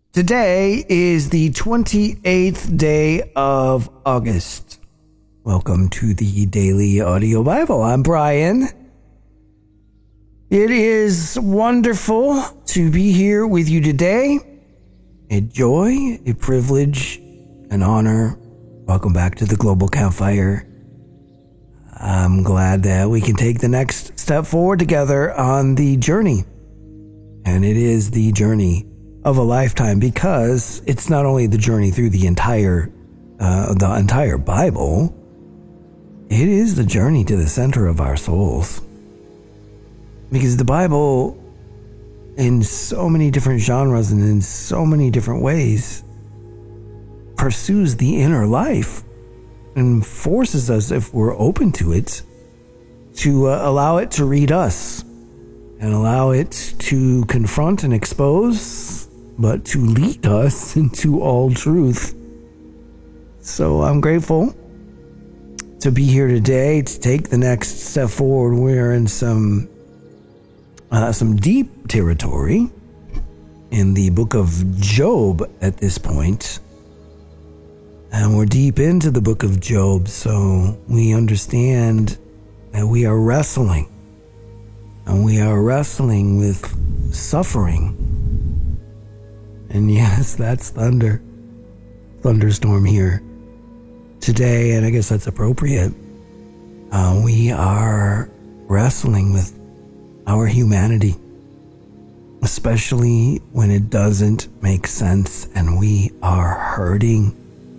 Today is the 28th day of August. Welcome to the Daily Audio Bible. I'm Brian. It is wonderful to be here with you today. A joy, a privilege, an honor. Welcome back to the Global Campfire. I'm glad that we can take the next step forward together on the journey. And it is the journey of a lifetime, because it's not only the journey through the entire Bible, it is the journey to the center of our souls. Because the Bible, in so many different genres and in so many different ways, pursues the inner life and forces us, if we're open to it, to allow it to read us and allow it to confront and expose, but to lead us into all truth. So I'm grateful to be here today to take the next step forward. We're in some deep territory in the book of Job at this point. And we're deep into the book of Job, so we understand that we are wrestling. And we are wrestling with suffering. And yes, that's thunderstorm here today, and I guess that's appropriate. We are wrestling with our humanity, especially when it doesn't make sense and we are hurting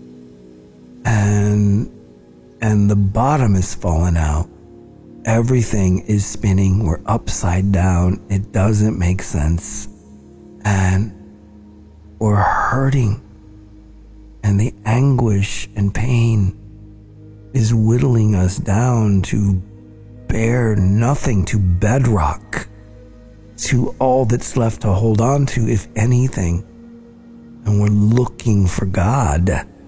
and the bottom is falling out. Everything is spinning. We're upside down. It doesn't make sense. And we're hurting, and the anguish and pain is whittling us down to bare nothing, to bedrock, to all that's left to hold on to, if anything. And we're looking for God.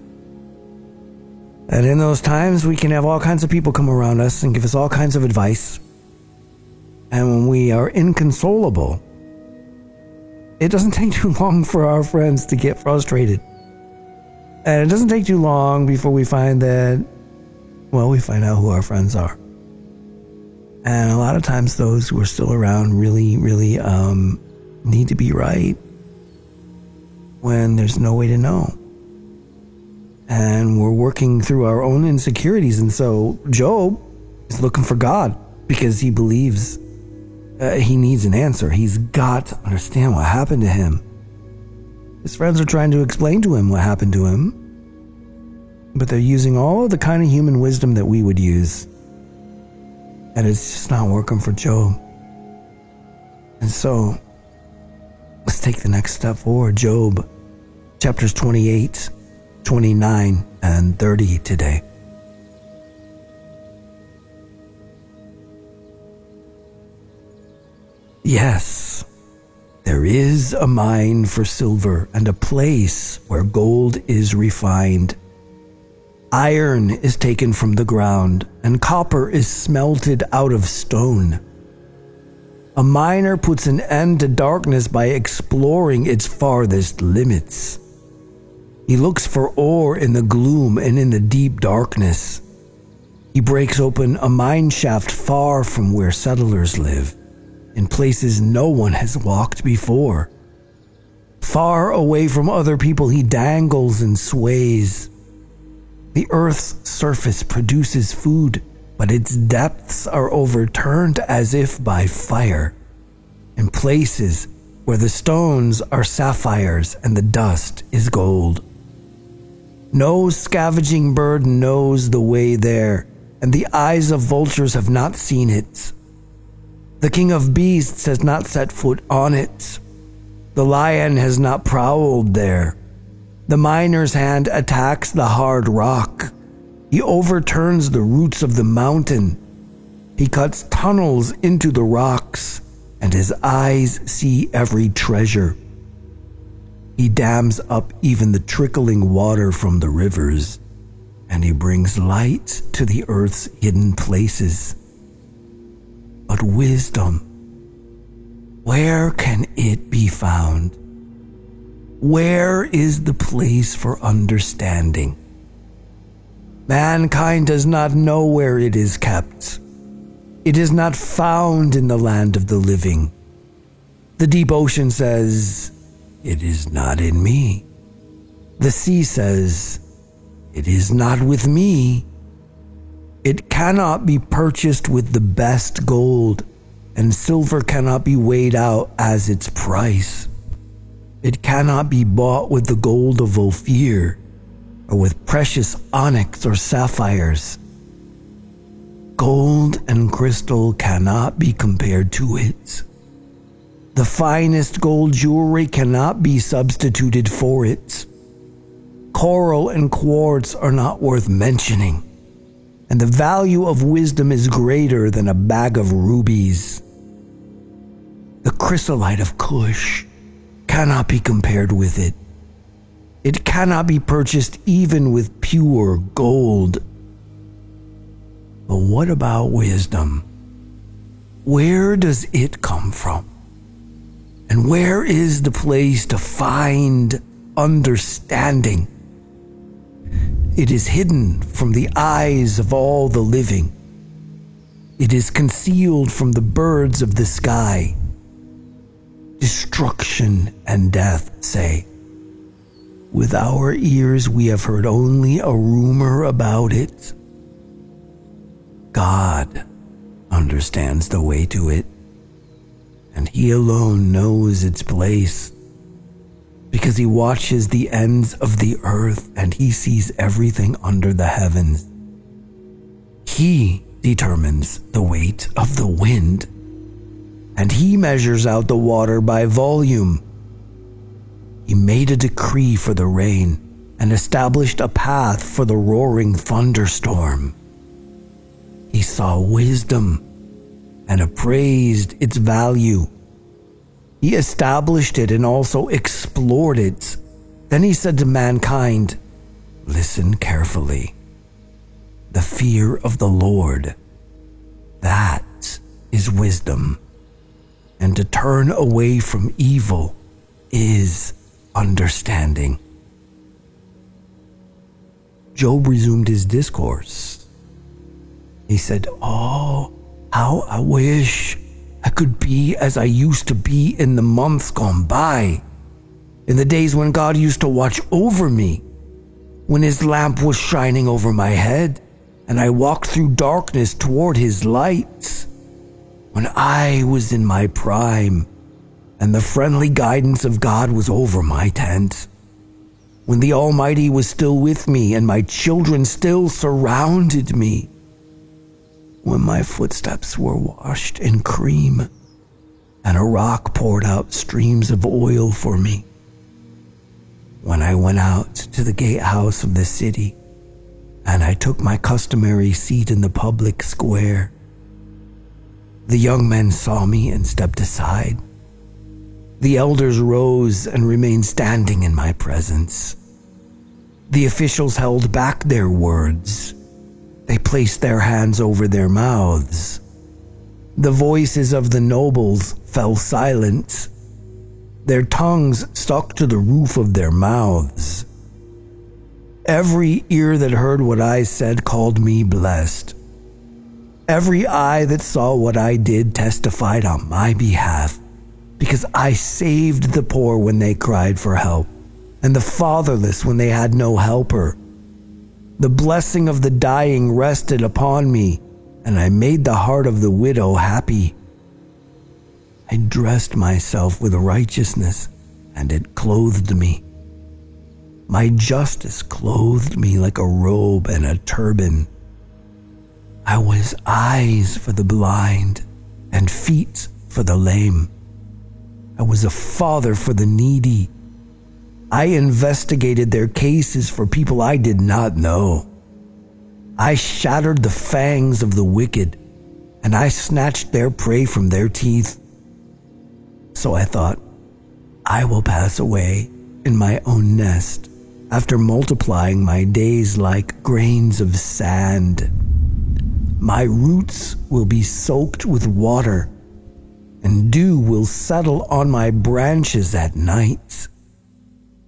And in those times, we can have all kinds of people come around us and give us all kinds of advice. And when we are inconsolable, it doesn't take too long for our friends to get frustrated. And it doesn't take too long before we find that, we find out who our friends are. And a lot of times those who are still around really need to be right when there's no way to know. And we're working through our own insecurities. And so Job is looking for God because he believes he needs an answer. He's got to understand what happened to him. His friends are trying to explain to him what happened to him, but they're using all of the kind of human wisdom that we would use. And it's just not working for Job. And so let's take the next step forward. Job, chapters 28, 29, and 30 today. Yes, there is a mine for silver and a place where gold is refined. Iron is taken from the ground and copper is smelted out of stone. A miner puts an end to darkness by exploring its farthest limits. He looks for ore in the gloom and in the deep darkness. He breaks open a mine shaft far from where settlers live, in places no one has walked before. Far away from other people, he dangles and sways. The earth's surface produces food, but its depths are overturned as if by fire, in places where the stones are sapphires and the dust is gold. No scavenging bird knows the way there, and the eyes of vultures have not seen it. The king of beasts has not set foot on it. The lion has not prowled there. The miner's hand attacks the hard rock. He overturns the roots of the mountain. He cuts tunnels into the rocks, and his eyes see every treasure. He dams up even the trickling water from the rivers, and he brings light to the earth's hidden places. But wisdom, where can it be found? Where is the place for understanding? Mankind does not know where it is kept. It is not found in the land of the living. The deep ocean says, "It is not in me." The sea says, "It is not with me." It cannot be purchased with the best gold, and silver cannot be weighed out as its price. It cannot be bought with the gold of Ophir, or with precious onyx or sapphires. Gold and crystal cannot be compared to it. The finest gold jewelry cannot be substituted for it. Coral and quartz are not worth mentioning, and the value of wisdom is greater than a bag of rubies. The chrysolite of Cush cannot be compared with it. It cannot be purchased even with pure gold. But what about wisdom? Where does it come from? And where is the place to find understanding? It is hidden from the eyes of all the living. It is concealed from the birds of the sky. Destruction and death say, "With our ears we have heard only a rumor about it." God understands the way to it, and He alone knows its place, because He watches the ends of the earth and He sees everything under the heavens. He determines the weight of the wind, and He measures out the water by volume. He made a decree for the rain and established a path for the roaring thunderstorm. He saw wisdom and appraised its value. He established it and also explored it. Then He said to mankind, "Listen carefully. The fear of the Lord, that is wisdom. And to turn away from evil is understanding." Job resumed his discourse. He said, "Oh, how I wish I could be as I used to be in the months gone by, in the days when God used to watch over me, when His lamp was shining over my head, and I walked through darkness toward His light, when I was in my prime, and the friendly guidance of God was over my tent, when the Almighty was still with me, and my children still surrounded me, when my footsteps were washed in cream, and a rock poured out streams of oil for me, when I went out to the gatehouse of the city, and I took my customary seat in the public square. The young men saw me and stepped aside. The elders rose and remained standing in my presence. The officials held back their words. They placed their hands over their mouths. The voices of the nobles fell silent. Their tongues stuck to the roof of their mouths. Every ear that heard what I said called me blessed. Every eye that saw what I did testified on my behalf, because I saved the poor when they cried for help, and the fatherless when they had no helper. The blessing of the dying rested upon me, and I made the heart of the widow happy. I dressed myself with righteousness, and it clothed me. My justice clothed me like a robe and a turban. I was eyes for the blind and feet for the lame. I was a father for the needy. I investigated their cases for people I did not know. I shattered the fangs of the wicked, and I snatched their prey from their teeth. So I thought, I will pass away in my own nest after multiplying my days like grains of sand. My roots will be soaked with water, and dew will settle on my branches at night.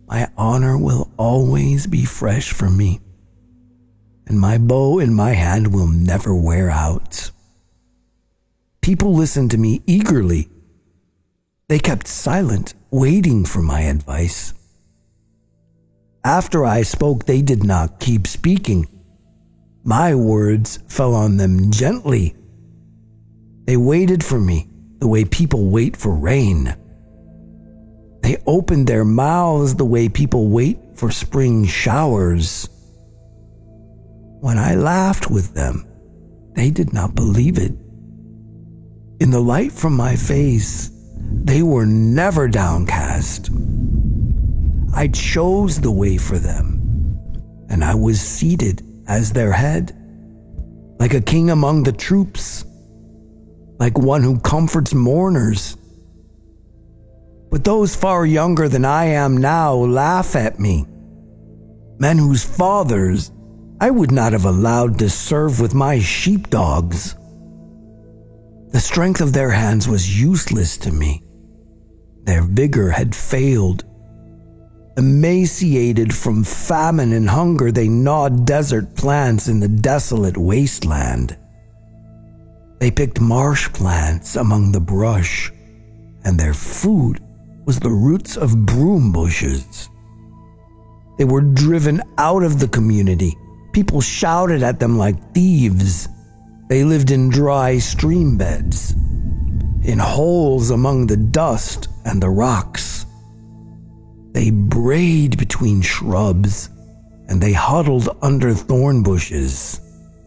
my honor will always be fresh for me, and my bow in my hand will never wear out. People listened to me eagerly. They kept silent, waiting for my advice. After I spoke, they did not keep speaking. My words fell on them gently. They waited for me the way people wait for rain. They opened their mouths the way people wait for spring showers. When I laughed with them, they did not believe it. In the light from my face, they were never downcast. I chose the way for them, and I was seated as their head, like a king among the troops, like one who comforts mourners. But those far younger than I am now laugh at me, men whose fathers I would not have allowed to serve with my sheepdogs. The strength of their hands was useless to me. Their vigor had failed. Emaciated from famine and hunger, they gnawed desert plants in the desolate wasteland. They picked marsh plants among the brush, and their food was the roots of broom bushes. They were driven out of the community. People shouted at them like thieves. They lived in dry stream beds, in holes among the dust and the rocks. They brayed between shrubs, and they huddled under thorn bushes.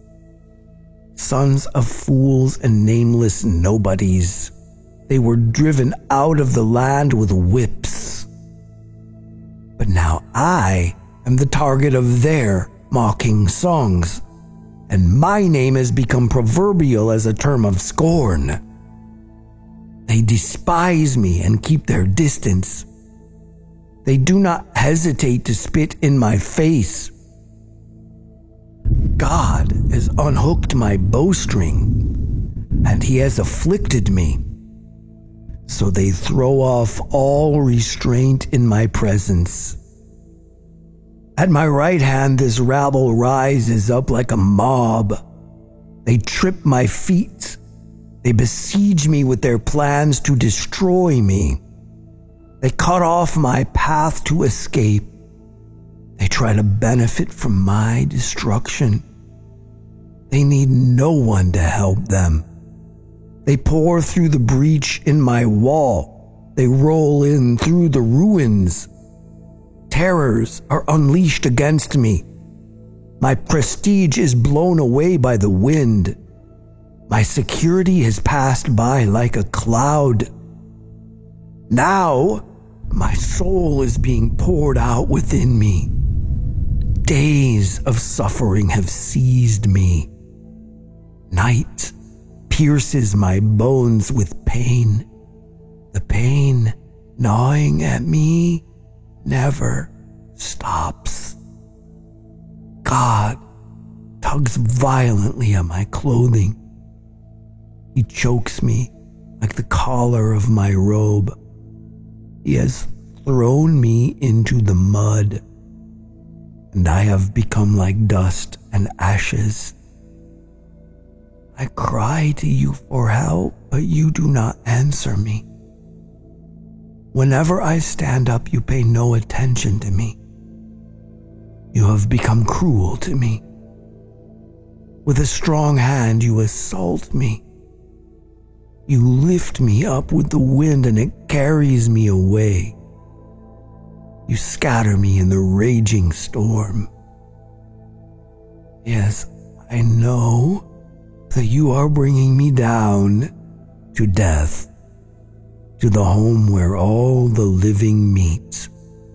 Sons of fools and nameless nobodies, they were driven out of the land with whips. But now I am the target of their mocking songs, and my name has become proverbial as a term of scorn. They despise me and keep their distance. They do not hesitate to spit in my face. God has unhooked my bowstring, and he has afflicted me. So they throw off all restraint in my presence. At my right hand, this rabble rises up like a mob. They trip my feet. They besiege me with their plans to destroy me. They cut off my path to escape. They try to benefit from my destruction. They need no one to help them. They pour through the breach in my wall. They roll in through the ruins. Terrors are unleashed against me. My prestige is blown away by the wind. My security has passed by like a cloud. Now, my soul is being poured out within me. Days of suffering have seized me. Night pierces my bones with pain. The pain gnawing at me never stops. God tugs violently at my clothing. He chokes me like the collar of my robe. He has thrown me into the mud, and I have become like dust and ashes. I cry to you for help, but you do not answer me. Whenever I stand up, you pay no attention to me. You have become cruel to me. With a strong hand, you assault me. You lift me up with the wind, and it carries me away. You scatter me in the raging storm. Yes, I know that you are bringing me down to death, to the home where all the living meet.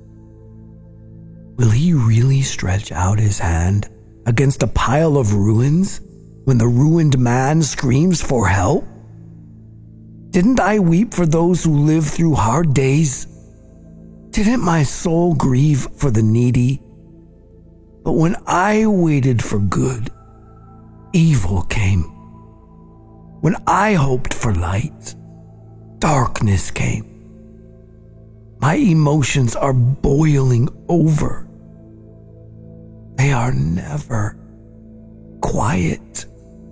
Will he really stretch out his hand against a pile of ruins when the ruined man screams for help? Didn't I weep for those who live through hard days? Didn't my soul grieve for the needy? But when I waited for good, evil came. When I hoped for light, darkness came. My emotions are boiling over. They are never quiet.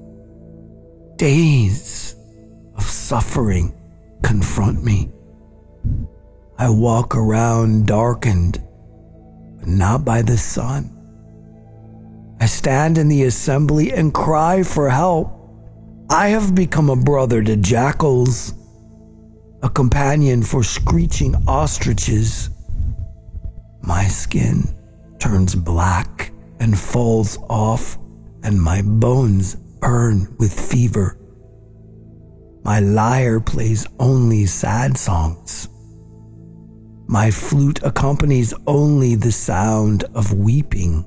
Days of suffering confront me. I walk around darkened, but not by the sun. I stand in the assembly and cry for help. I have become a brother to jackals, a companion for screeching ostriches. My skin turns black and falls off, and my bones burn with fever. My lyre plays only sad songs. My flute accompanies only the sound of weeping.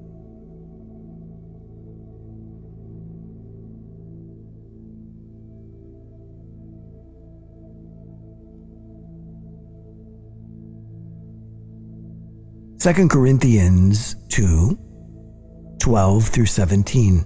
Second Corinthians 2:12-17.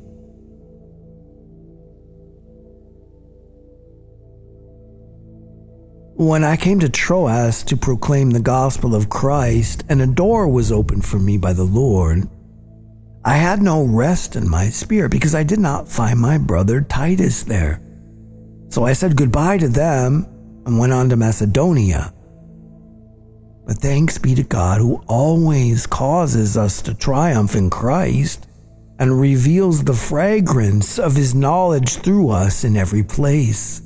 When I came to Troas to proclaim the gospel of Christ, and a door was opened for me by the Lord, I had no rest in my spirit because I did not find my brother Titus there. So I said goodbye to them and went on to Macedonia. But thanks be to God, who always causes us to triumph in Christ and reveals the fragrance of his knowledge through us in every place.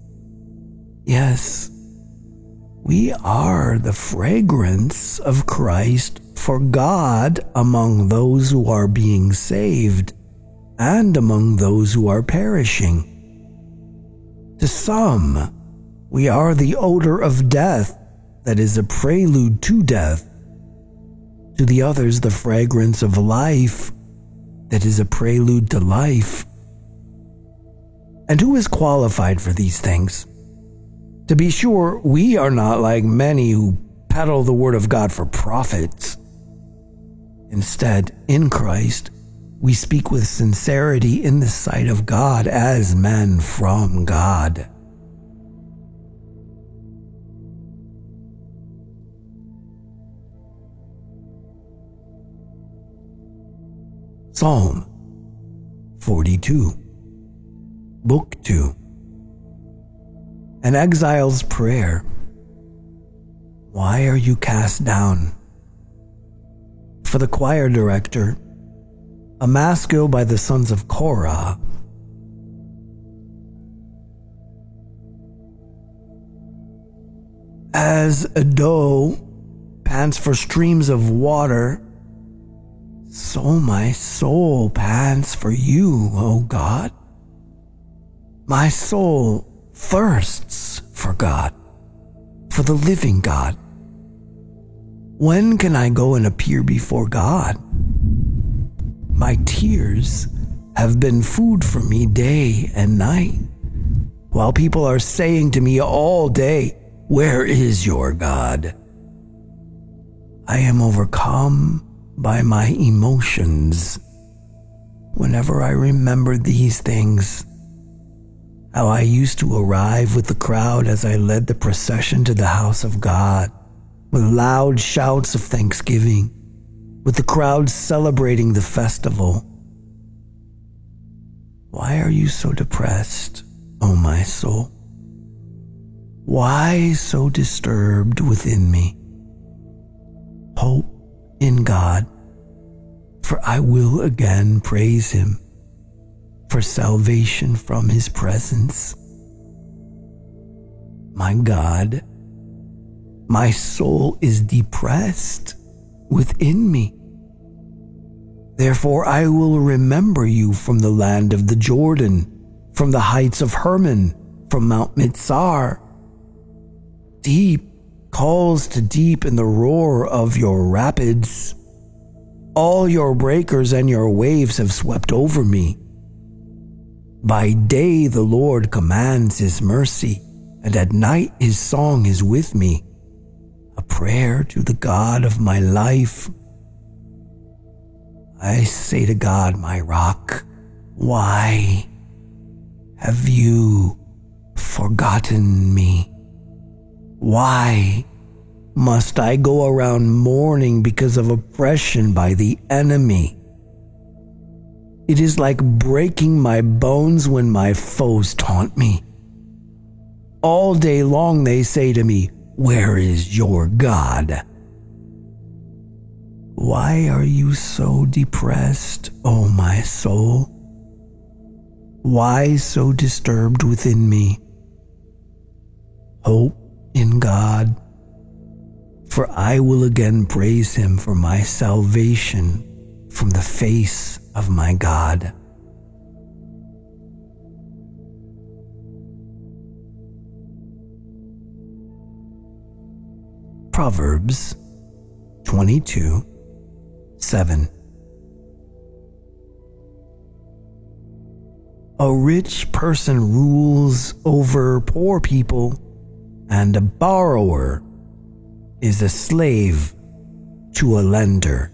Yes, we are the fragrance of Christ for God among those who are being saved and among those who are perishing. To some, we are the odor of death that is a prelude to death. To the others, the fragrance of life that is a prelude to life. And who is qualified for these things? To be sure, we are not like many who peddle the word of God for profit. Instead, in Christ, we speak with sincerity in the sight of God as men from God. Psalm 42, Book 2. An exile's prayer. Why are you cast down? For the choir director, a maskil by the sons of Korah. As a doe pants for streams of water, so my soul pants for you, O God. My soul thirsts for God, for the living God. When can I go and appear before God? My tears have been food for me day and night, while people are saying to me all day, "Where is your God?" I am overcome by my emotions whenever I remember these things. How I used to arrive with the crowd as I led the procession to the house of God, with loud shouts of thanksgiving, with the crowd celebrating the festival. Why are you so depressed, O my soul? Why so disturbed within me? Hope in God, for I will again praise him for salvation from his presence. My God, my soul is depressed within me. Therefore I will remember you from the land of the Jordan, from the heights of Hermon, from Mount Mitzar. Deep calls to deep in the roar of your rapids. All your breakers and your waves have swept over me. By day the Lord commands his mercy, and at night his song is with me, a prayer to the God of my life. I say to God, my rock, why have you forgotten me? Why must I go around mourning because of oppression by the enemy? It is like breaking my bones when my foes taunt me. All day long they say to me, "Where is your God?" Why are you so depressed, O my soul? Why so disturbed within me? Hope in God, for I will again praise him for my salvation from the face of my God. Proverbs 22:7. A rich person rules over poor people, and a borrower is a slave to a lender.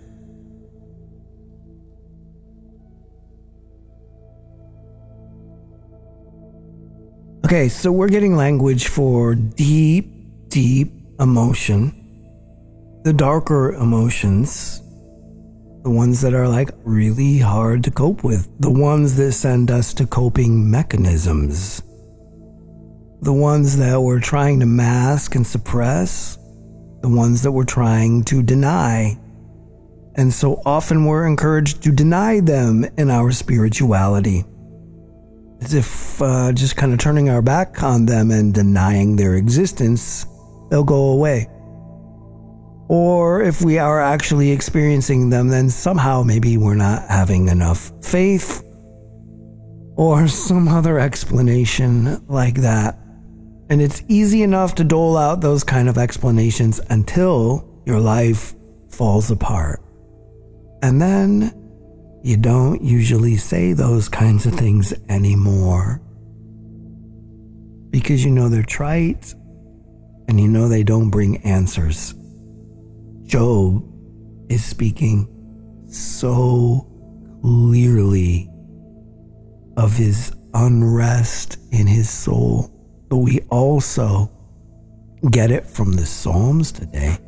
Okay, so we're getting language for deep, deep emotion. The darker emotions, the ones that are like really hard to cope with, the ones that send us to coping mechanisms, the ones that we're trying to mask and suppress, the ones that we're trying to deny. And so often we're encouraged to deny them in our spirituality, as if just kind of turning our back on them and denying their existence, they'll go away. Or if we are actually experiencing them, then somehow maybe we're not having enough faith, or some other explanation like that. And it's easy enough to dole out those kind of explanations until your life falls apart. And then you don't usually say those kinds of things anymore, because you know they're trite and you know they don't bring answers. Job is speaking so clearly of his unrest in his soul, but we also get it from the Psalms today.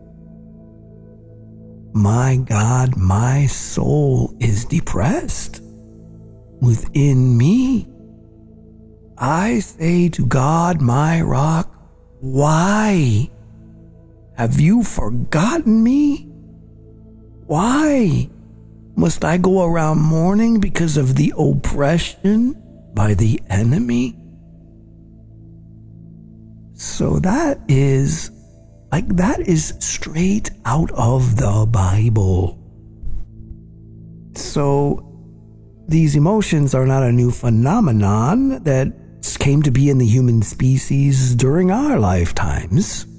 My God, my soul is depressed within me. I say to God, my rock, why have you forgotten me? Why must I go around mourning because of the oppression by the enemy? So that is straight out of the Bible. So these emotions are not a new phenomenon that came to be in the human species during our lifetimes.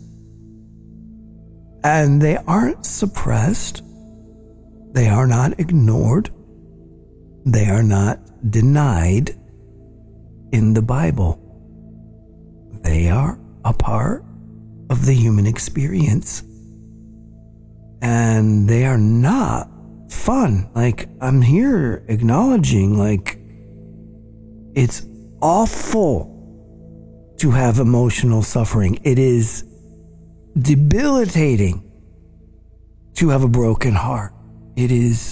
And they aren't suppressed. They are not ignored. They are not denied in the Bible. They are a part of the human experience. And they are not fun. Like, I'm here acknowledging, like, it's awful to have emotional suffering. It is debilitating to have a broken heart. It is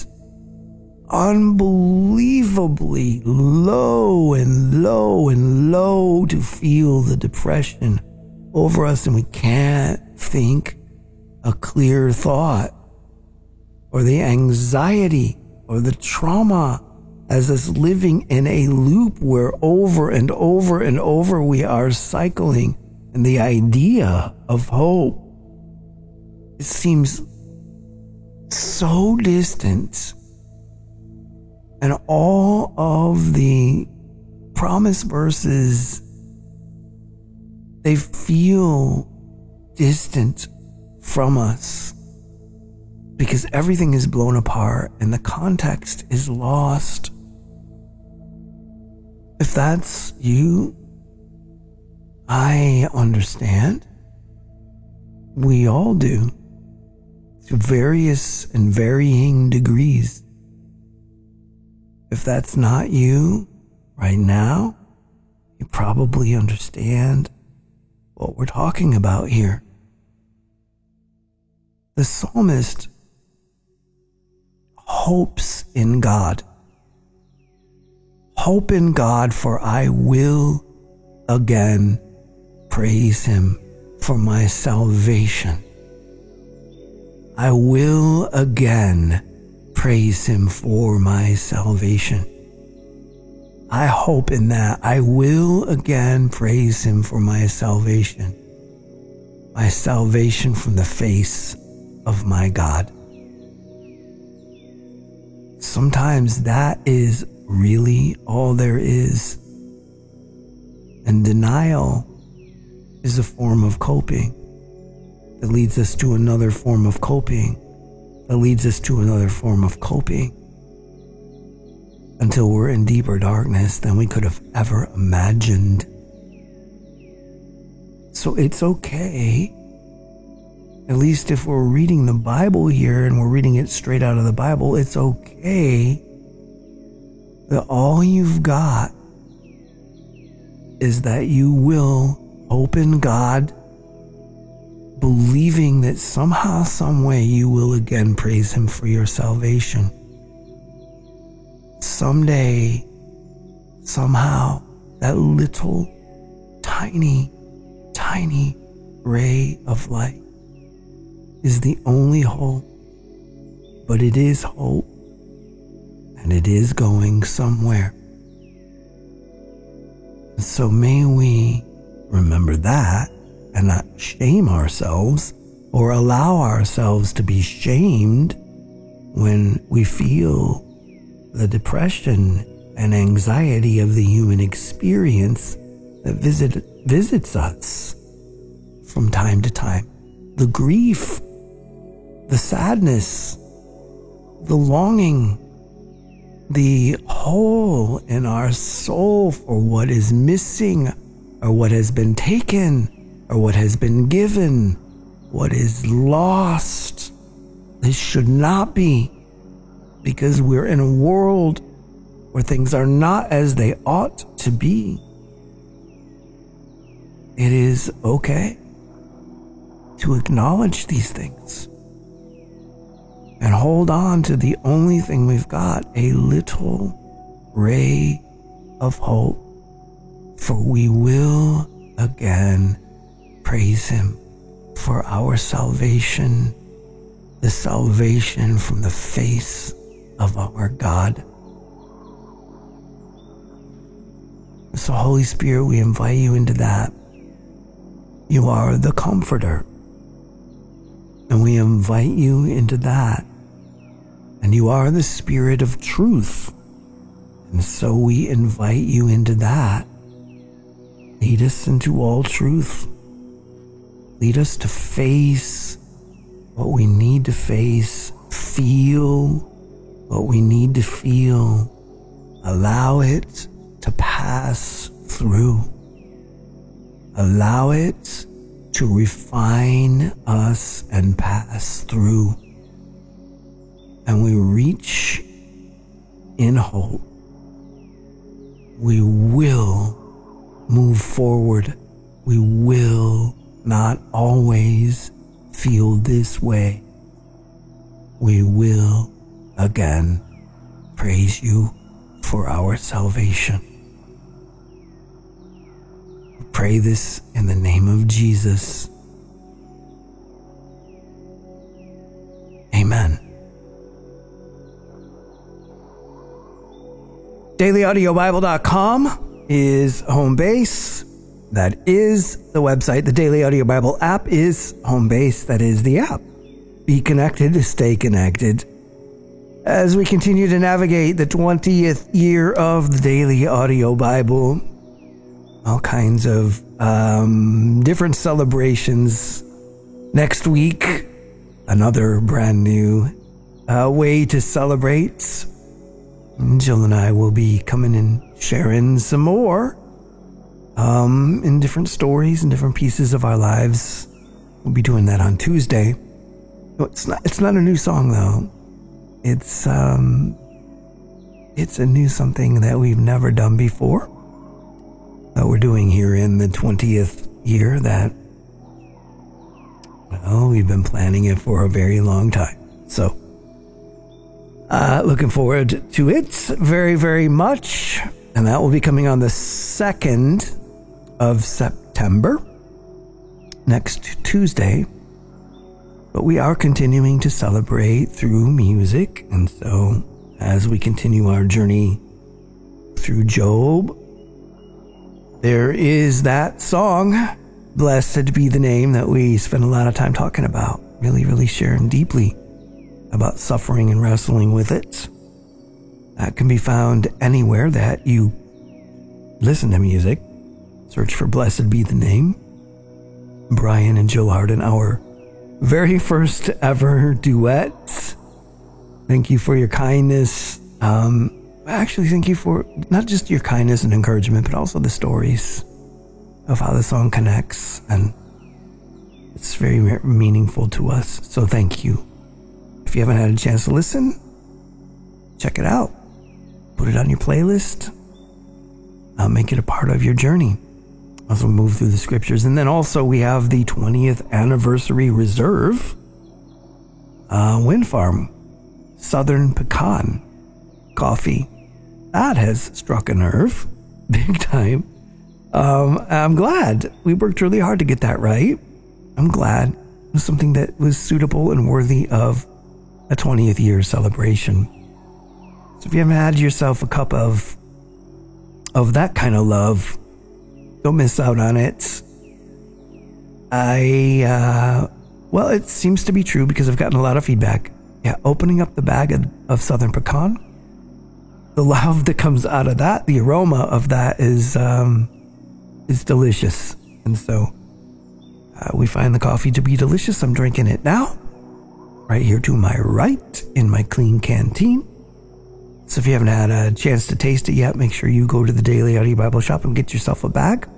unbelievably low and low and low to feel the depression over us, and we can't think a clear thought, or the anxiety or the trauma as us living in a loop where over and over and over we are cycling. And the idea of hope, it seems so distant. And all of the promise verses, they feel distant from us because everything is blown apart and the context is lost. If that's you, I understand. We all do, to various and varying degrees. If that's not you right now, you probably understand what we're talking about here. The psalmist hopes in God. Hope in God, for I will again praise him for my salvation. I will again praise him for my salvation. I hope in that. I will again praise him for my salvation from the face of my God. Sometimes that is really all there is. And denial is a form of coping that leads us to another form of coping, that leads us to another form of coping, until we're in deeper darkness than we could have ever imagined. So it's okay, at least if we're reading the Bible here and we're reading it straight out of the Bible, it's okay that all you've got is that you will hope in God, believing that somehow, some way you will again praise him for your salvation. Someday, somehow, that little tiny ray of light is the only hope, but it is hope, and it is going somewhere. So may we remember that and not shame ourselves or allow ourselves to be shamed when we feel the depression and anxiety of the human experience that visits us from time to time. The grief, the sadness, the longing, the hole in our soul for what is missing or what has been taken or what has been given, what is lost. This should not be, because we're in a world where things are not as they ought to be. It is okay to acknowledge these things and hold on to the only thing we've got, a little ray of hope, for we will again praise him for our salvation, the salvation from the face of our God. So Holy Spirit, we invite you into that. You are the comforter, and we invite you into that. And you are the Spirit of truth, and so we invite you into that. Lead us into all truth. Lead us to face what we need to face, feel what we need to feel, allow it to pass through. Allow it to refine us and pass through. And we reach in hope. We will move forward. We will not always feel this way. We will again praise you for our salvation. We pray this in the name of Jesus. Amen. DailyAudioBible.com is home base. That is the website. The Daily Audio Bible app is home base. That is the app. Be connected, stay connected. As we continue to navigate the 20th year of the Daily Audio Bible, all kinds of different celebrations. Next week, another brand new way to celebrate. Jill and I will be coming and sharing some more in different stories and different pieces of our lives. We'll be doing that on Tuesday. It's not a new song though. It's a new something that we've never done before, that we're doing here in the 20th year that Well, we've been planning it for a very long time. So, looking forward to it very, very much. And that will be coming on the 2nd of September, next Tuesday. But we are continuing to celebrate through music. And so, as we continue our journey through Job, there is that song, Blessed Be the Name, that we spend a lot of time talking about. Really, really sharing deeply about suffering and wrestling with it. That can be found anywhere that you listen to music. Search for Blessed Be the Name. Brian and Jill Harden, our very first ever duet. Thank you for your kindness. Actually, thank you for not just your kindness and encouragement, but also the stories of how the song connects. And it's very meaningful to us. So thank you. If you haven't had a chance to listen, check it out. Put it on your playlist. Make it a part of your journey as we move through the scriptures. And then also we have the 20th anniversary reserve wind farm, Southern Pecan coffee. That has struck a nerve big time. I'm glad we worked really hard to get that right. I'm glad it was something that was suitable and worthy of a 20th year celebration. So if you haven't had yourself a cup of that kind of love, don't miss out on it. Well, it seems to be true because I've gotten a lot of feedback. Yeah, opening up the bag of Southern Pecan, the love that comes out of that, the aroma of that is delicious. And so we find the coffee to be delicious. I'm drinking it now, right here to my right in my clean canteen. So if you haven't had a chance to taste it yet, make sure you go to the Daily Audio Bible Shop and get yourself a bag.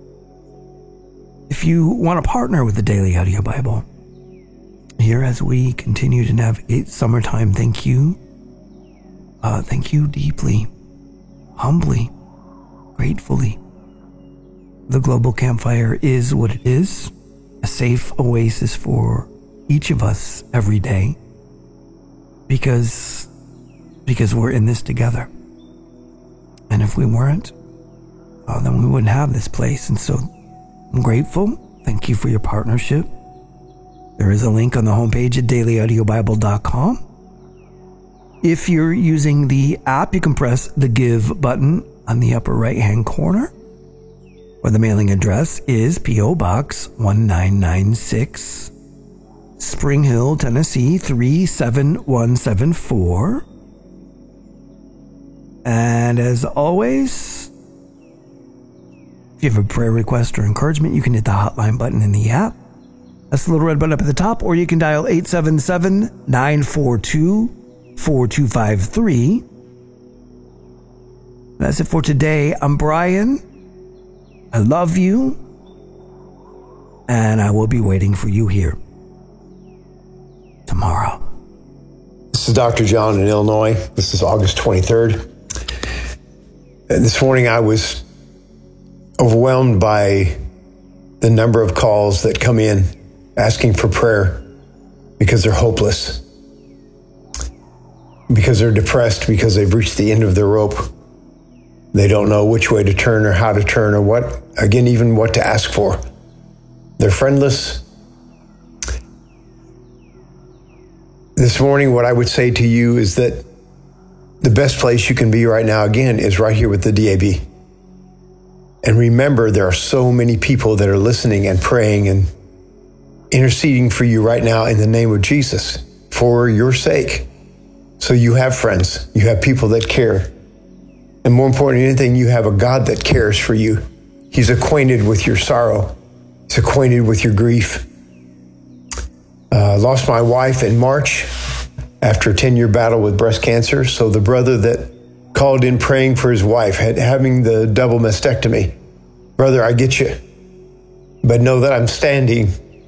If you want to partner with the Daily Audio Bible, here as we continue to navigate summertime, thank you. Thank you deeply, humbly, gratefully. The Global Campfire is what it is, a safe oasis for each of us every day, because we're in this together. And if we weren't, then we wouldn't have this place. And so I'm grateful. Thank you for your partnership. There is a link on the homepage at dailyaudiobible.com. If you're using the app, you can press the Give button on the upper right-hand corner, or the mailing address is P.O. Box 1996, Spring Hill, Tennessee 37174. And as always, if you have a prayer request or encouragement, you can hit the hotline button in the app. That's the little red button up at the top, or you can dial 877-942-4253. That's it for today. I'm Brian. I love you, and I will be waiting for you here tomorrow. This is Dr. John in Illinois. This is August 23rd. And this morning I was overwhelmed by the number of calls that come in asking for prayer because they're hopeless, because they're depressed, because they've reached the end of their rope. They don't know which way to turn or how to turn or what, again, even what to ask for. They're friendless. This morning, what I would say to you is that the best place you can be right now, again, is right here with the DAB. And remember, there are so many people that are listening and praying and interceding for you right now in the name of Jesus for your sake. So you have friends, you have people that care. And more important than anything, you have a God that cares for you. He's acquainted with your sorrow. He's acquainted with your grief. Lost my wife in March after a 10-year battle with breast cancer. So the brother that called in praying for his wife, having the double mastectomy, brother, I get you, but know that I'm standing.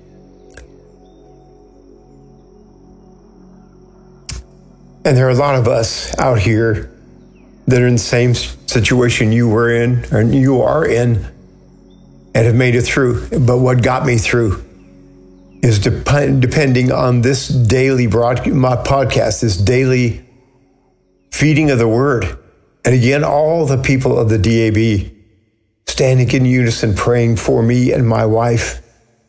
And there are a lot of us out here that are in the same situation you were in, or you are in, and have made it through. But what got me through is depending on this daily podcast, this daily feeding of the word. And again, all the people of the DAB standing in unison, praying for me and my wife.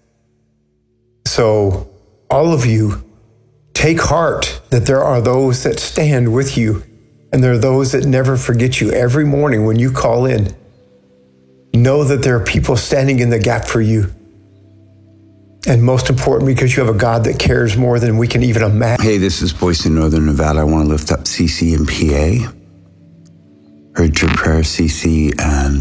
So all of you, take heart that there are those that stand with you, and there are those that never forget you. Every morning when you call in, know that there are people standing in the gap for you. And most important, because you have a God that cares more than we can even imagine. Hey, this is Boyce in Northern Nevada. I want to lift up CC and PA. Heard your prayer, CC, and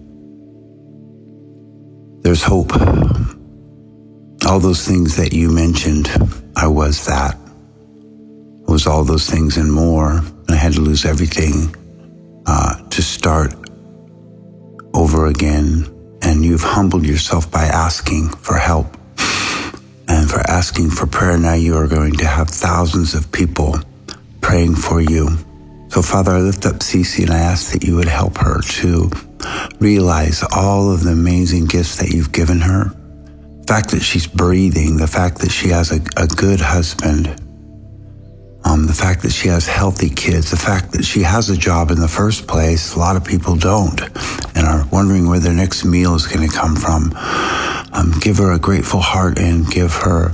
there's hope. All those things that you mentioned, I was that. I was all those things and more. And I had to lose everything to start over again. And you've humbled yourself by asking for help and for asking for prayer. Now you are going to have thousands of people praying for you. So, Father, I lift up Cece and I ask that you would help her to realize all of the amazing gifts that you've given her. The fact that she's breathing, the fact that she has a good husband, the fact that she has healthy kids, the fact that she has a job in the first place. A lot of people don't and are wondering where their next meal is going to come from. Give her a grateful heart and give her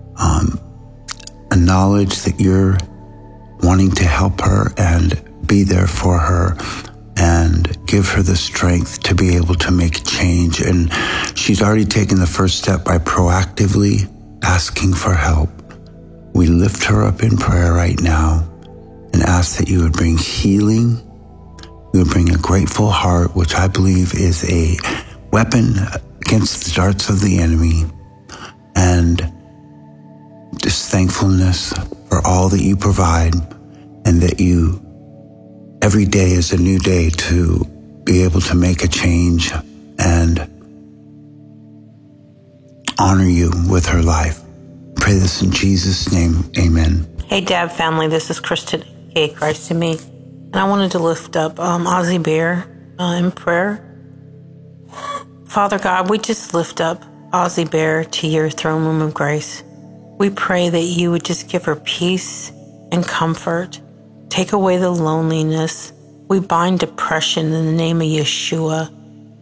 a knowledge that you're wanting to help her and be there for her and give her the strength to be able to make a change. And she's already taken the first step by proactively asking for help. We lift her up in prayer right now and ask that you would bring healing, you would bring a grateful heart, which I believe is a weapon against the darts of the enemy, and just thankfulness for all that you provide, and that you, every day is a new day to be able to make a change and honor you with her life. Pray this in Jesus' name, amen. Hey, Dab family, this is Kristen, aka Christ in Me, and I wanted to lift up Ozzy Bear in prayer. Father God, we just lift up Ozzy Bear to your throne room of grace. We pray that you would just give her peace and comfort. Take away the loneliness. We bind depression in the name of Yeshua.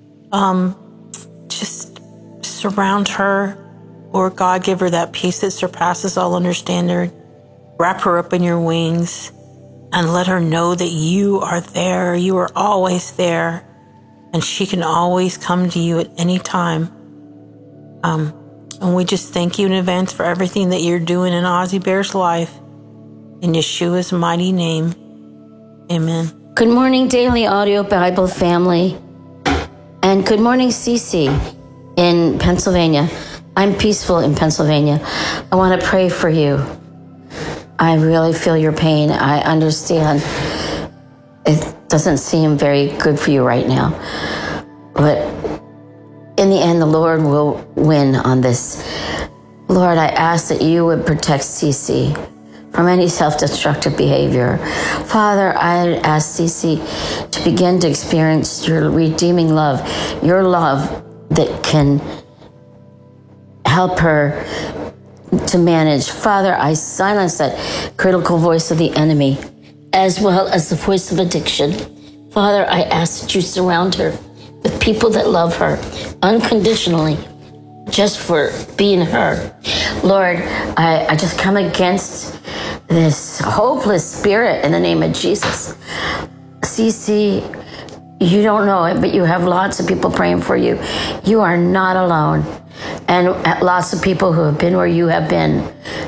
Just surround her. Lord God, give her that peace that surpasses all understanding. Wrap her up in your wings and let her know that you are there. You are always there. And she can always come to you at any time. And we just thank you in advance for everything that you're doing in Ozzy Bear's life. In Yeshua's mighty name, amen. Good morning, Daily Audio Bible family. And good morning, Cece in Pennsylvania. I'm peaceful in Pennsylvania. I want to pray for you. I really feel your pain. I understand. It doesn't seem very good for you right now. But in the end, the Lord will win on this. Lord, I ask that you would protect Cece from any self-destructive behavior. Father, I ask Cece to begin to experience your redeeming love, your love that can help her to manage. Father, I silence that critical voice of the enemy, as well as the voice of addiction. Father, I ask that you surround her with people that love her unconditionally, just for being her. Lord, I just come against this hopeless spirit in the name of Jesus. Cece, you don't know it, but you have lots of people praying for you. You are not alone. And lots of people who have been where you have been.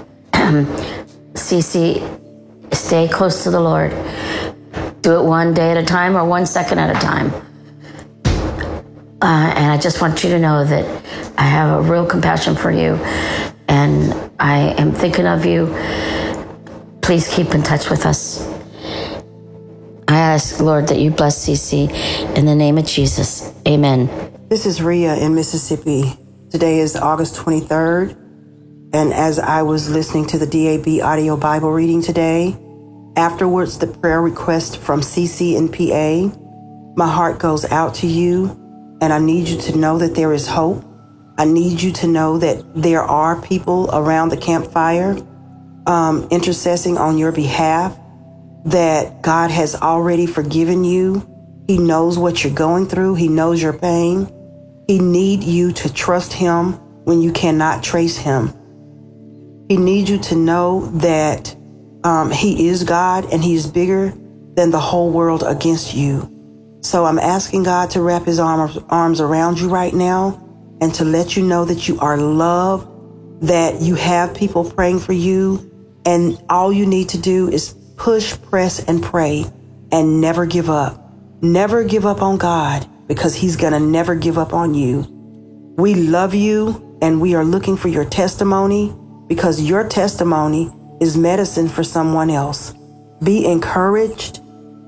Cece, stay close to the Lord. Do it one day at a time or 1 second at a time. And I just want you to know that I have a real compassion for you. And I am thinking of you. Please keep in touch with us. I ask, Lord, that you bless Cece in the name of Jesus. Amen. This is Rhea in Mississippi. Today is August 23rd. And as I was listening to the DAB audio Bible reading today, afterwards the prayer request from CC and PA, my heart goes out to you. And I need you to know that there is hope. I need you to know that there are people around the campfire intercessing on your behalf, that God has already forgiven you. He knows what you're going through. He knows your pain. He needs you to trust him when you cannot trace him. He needs you to know that he is God and he is bigger than the whole world against you. So I'm asking God to wrap his arms around you right now and to let you know that you are loved, that you have people praying for you, and all you need to do is push, press, and pray and never give up. Never give up on God, because he's going to never give up on you. We love you, and we are looking for your testimony, because your testimony is medicine for someone else. Be encouraged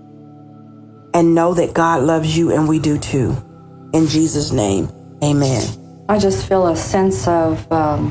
and know that God loves you, and we do too. In Jesus' name, amen. I just feel a sense of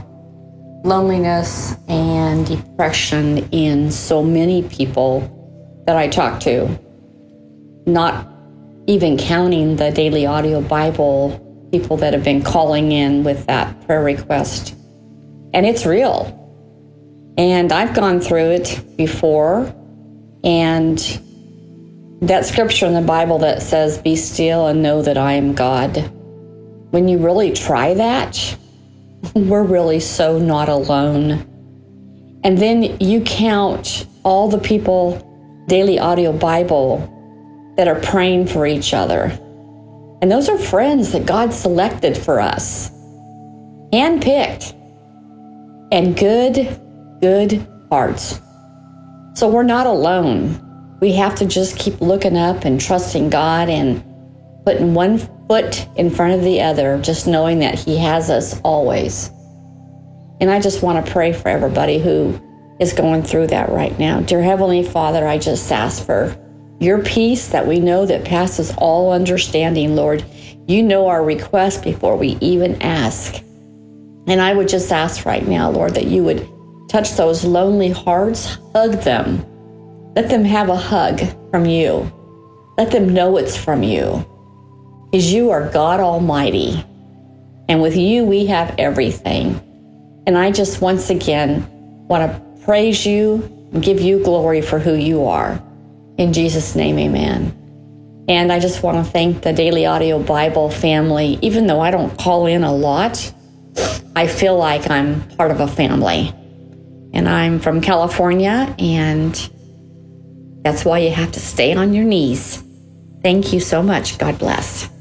loneliness and depression in so many people that I talk to, not even counting the Daily Audio Bible people that have been calling in with that prayer request. And it's real. And I've gone through it before. And that scripture in the Bible that says, "Be still and know that I am God." When you really try that, we're really so not alone. And then you count all the people, Daily Audio Bible, that are praying for each other. And those are friends that God selected for us, handpicked, and good hearts. So we're not alone. We have to just keep looking up and trusting God and putting one foot in front of the other, just knowing that he has us always. And I just want to pray for everybody who is going through that right now. Dear Heavenly Father, I just ask for your peace that we know that passes all understanding, Lord. You know our request before we even ask. And I would just ask right now, Lord, that you would touch those lonely hearts, hug them. Let them have a hug from you. Let them know it's from you. Because you are God Almighty. And with you, we have everything. And I just once again want to praise you and give you glory for who you are. In Jesus' name, amen. And I just want to thank the Daily Audio Bible family. Even though I don't call in a lot, I feel like I'm part of a family. And I'm from California, and that's why you have to stay on your knees. Thank you so much. God bless.